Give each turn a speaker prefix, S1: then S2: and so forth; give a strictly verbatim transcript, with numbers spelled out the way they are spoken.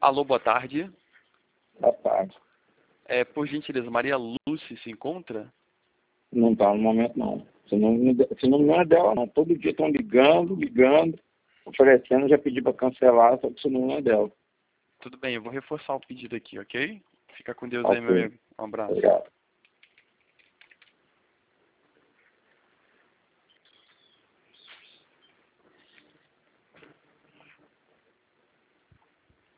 S1: Alô, boa tarde.
S2: Boa tarde.
S1: É, por gentileza, Maria Lúcia se encontra?
S2: Não está no momento, não. Se não, se não, não é dela, não. Todo dia estão ligando, ligando, oferecendo, já pedi para cancelar, só que isso não é dela.
S1: Tudo bem, eu vou reforçar o pedido aqui, ok? Fica com Deus aí, meu
S2: Ok.
S1: amigo. Um abraço.
S2: Obrigado.